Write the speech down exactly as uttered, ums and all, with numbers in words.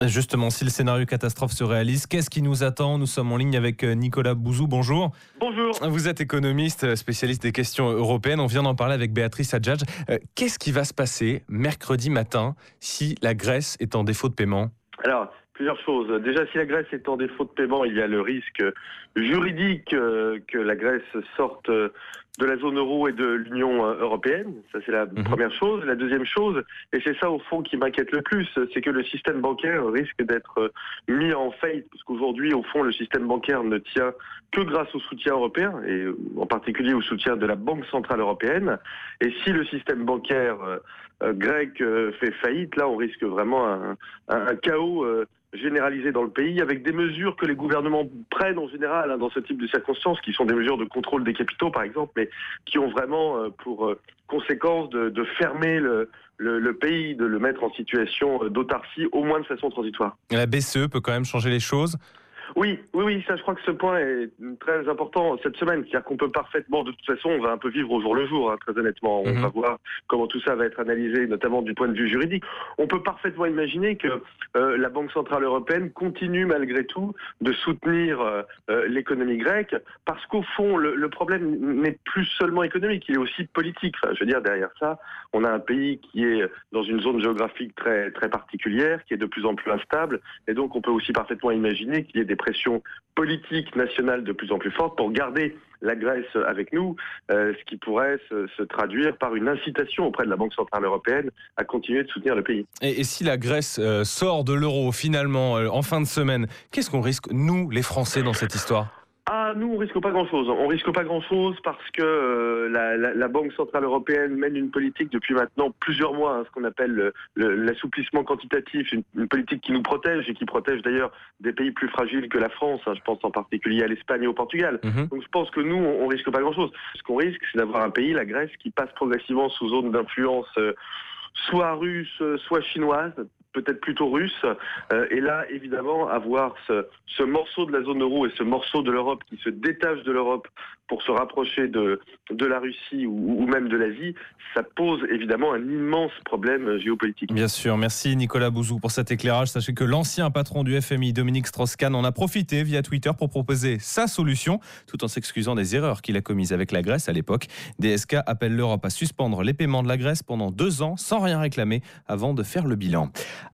Justement, si le scénario catastrophe se réalise, qu'est-ce qui nous attend? Nous sommes en ligne avec Nicolas Bouzou. Bonjour. Bonjour. Vous êtes économiste, spécialiste des questions européennes. On vient d'en parler avec Béatrice Hadjadj. Euh, qu'est-ce qui va se passer mercredi matin si la Grèce est en défaut de paiement? Alors, plusieurs choses. Déjà, si la Grèce est en défaut de paiement, il y a le risque juridique euh, que la Grèce sorte euh, de la zone euro et de l'Union euh, européenne. Ça, c'est la Mhm. première chose. La deuxième chose, et c'est ça au fond qui m'inquiète le plus, c'est que le système bancaire risque d'être euh, mis en faillite. Parce qu'aujourd'hui, au fond, le système bancaire ne tient que grâce au soutien européen, et euh, en particulier au soutien de la Banque Centrale Européenne. Et si le système bancaire euh, euh, grec euh, fait faillite, là, on risque vraiment un, un, un chaos euh, généralisé dans le pays, avec des mesures que les gouvernements prennent en général hein, dans ce type de circonstances, qui sont des mesures de contrôle des capitaux, par exemple, mais qui ont vraiment euh, pour euh, conséquence de, de fermer le, le, le pays, de le mettre en situation euh, d'autarcie, au moins de façon transitoire. La B C E peut quand même changer les choses. Oui, oui, oui, ça je crois que ce point est très important cette semaine, c'est-à-dire qu'on peut parfaitement, de toute façon, on va un peu vivre au jour le jour, hein, très honnêtement, on Mhm. va voir comment tout ça va être analysé, notamment du point de vue juridique. On peut parfaitement imaginer que euh, la Banque Centrale Européenne continue malgré tout de soutenir euh, euh, l'économie grecque, parce qu'au fond, le, le problème n'est plus seulement économique, il est aussi politique. Enfin, je veux dire, derrière ça, on a un pays qui est dans une zone géographique très, très particulière, qui est de plus en plus instable, et donc on peut aussi parfaitement imaginer qu'il y ait des pressions politiques nationales de plus en plus fortes pour garder la Grèce avec nous, euh, ce qui pourrait se, se traduire par une incitation auprès de la Banque Centrale Européenne à continuer de soutenir le pays. Et, et si la Grèce euh, sort de l'euro finalement euh, en fin de semaine, qu'est-ce qu'on risque, nous, les Français, dans cette histoire? Ah, nous, on risque pas grand-chose. On risque pas grand-chose parce que euh, la, la, la Banque Centrale Européenne mène une politique depuis maintenant plusieurs mois, hein, ce qu'on appelle le, le, l'assouplissement quantitatif, une, une politique qui nous protège et qui protège d'ailleurs des pays plus fragiles que la France. Hein, je pense en particulier à l'Espagne et au Portugal. Mhm. Donc je pense que nous, on, on risque pas grand-chose. Ce qu'on risque, c'est d'avoir un pays, la Grèce, qui passe progressivement sous zone d'influence euh, soit russe, soit chinoise, peut-être plutôt russe, euh, et là, évidemment, avoir ce, ce morceau de la zone euro et ce morceau de l'Europe qui se détache de l'Europe pour se rapprocher de, de la Russie ou, ou même de l'Asie, ça pose évidemment un immense problème géopolitique. Bien sûr, merci Nicolas Bouzou pour cet éclairage. Sachez que l'ancien patron du F M I, Dominique Strauss-Kahn, en a profité via Twitter pour proposer sa solution, tout en s'excusant des erreurs qu'il a commises avec la Grèce à l'époque. D S K appelle l'Europe à suspendre les paiements de la Grèce pendant deux ans sans rien réclamer avant de faire le bilan.